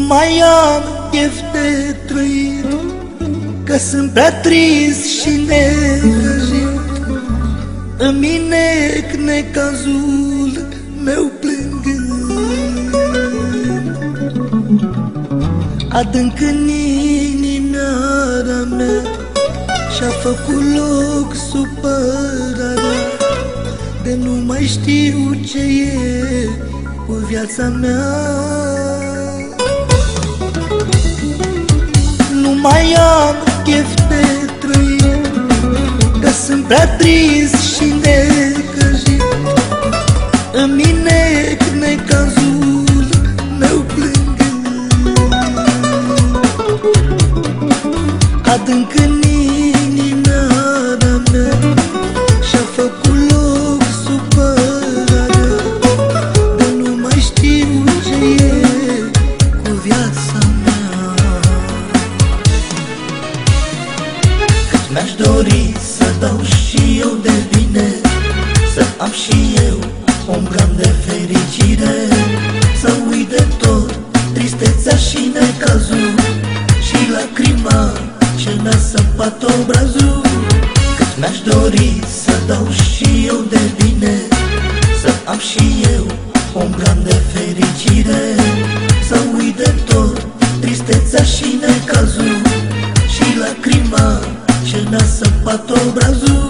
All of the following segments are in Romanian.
mai am chef de trăit, că sunt prea trist și necăjit. Îmi necazul meu plângând, adânc în inimioara mea și-a făcut loc supărarea de nu mai știu ce e cu viața mea. Nu mai am chef de trăit, că sunt prea trist și necăjit. Îmi necazul meu plângând, adânc în inimioara mea și-a făcut loc supărarea de nu mai știu ce e cu viața mea. Cât mi-aș dori să dau și eu de bine, să am și eu un gram de fericire, să uit de tot tristețea și necazul și lacrima ce mi-a săpat obrazul. Cât mi-aș dori să dau și eu de bine, să am și eu un gram de fericire, să uit de tot tristețea și necazul și lacrima ce mi-a săpat obrazul.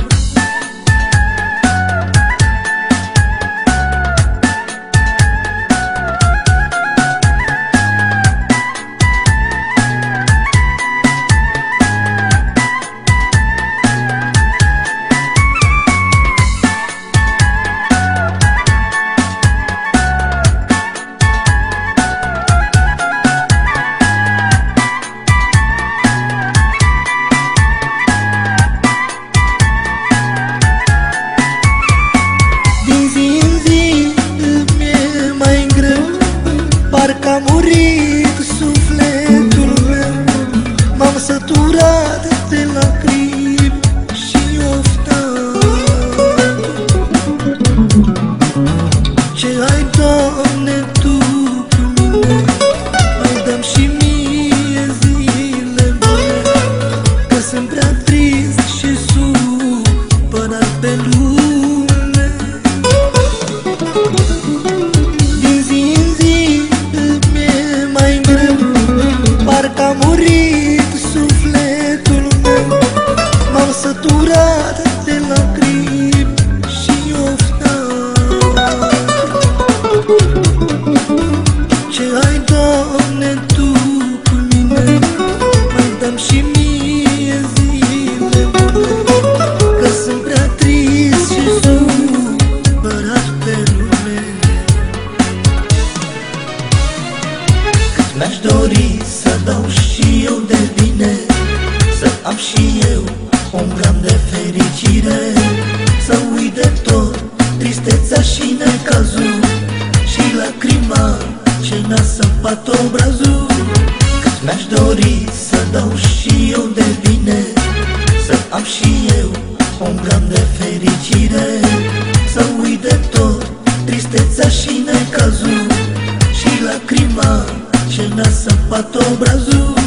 Parcă a murit sufletul meu, m-am săturat de lacrimi și oftat. Ce ai, Doamne, Tu cu mine, mai dă-mi și mie zile bune, că sunt prea trist și supărat pe lume. Parcă a murit sufletul meu, m-am săturat de lacrimi și oftat. Ce ai, Doamne, Tu cu mine, mai dă-mi și mie zile bune, că sunt prea trist și supărat pe lume. Cât mi-aș dori să dau și eu de bine, să am și eu un gram de fericire, să uit de tot tristețea și necazul și lacrima ce mi-a săpat obrazul. Cât mi-aș dori să dau și eu de bine, să am și eu un gram de fericire, să uit de tot tristețea și necazul și lacrima ce mi-a săpat obrazul.